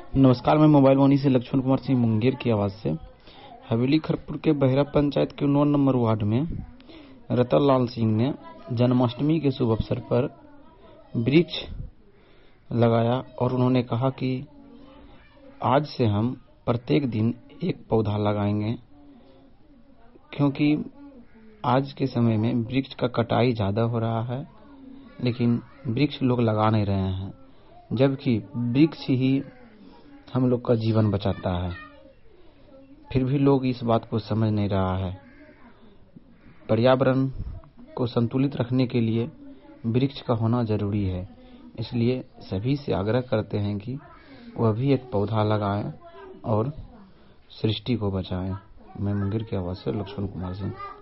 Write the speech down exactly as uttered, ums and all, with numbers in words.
नमस्कार, मैं मोबाइल वाणी से लक्ष्मण कुमार सिंह मुंगेर की आवाज से। हवेली खरपुर के बहरा पंचायत के नौ नंबर वार्ड में रतन लाल सिंह ने जन्माष्टमी के शुभ अवसर पर वृक्ष लगाया और उन्होंने कहा कि आज से हम प्रत्येक दिन एक पौधा लगाएंगे, क्योंकि आज के समय में वृक्ष का कटाई ज्यादा हो रहा है, लेकिन वृक्ष लोग लगा नहीं रहे हैं, जबकि वृक्ष ही हम लोग का जीवन बचाता है। फिर भी लोग इस बात को समझ नहीं रहा है। पर्यावरण को संतुलित रखने के लिए वृक्ष का होना जरूरी है, इसलिए सभी से आग्रह करते हैं कि वह भी एक पौधा लगाएं और सृष्टि को बचाएं। मैं मुंगेर की आवाज से लक्ष्मण कुमार सिंह।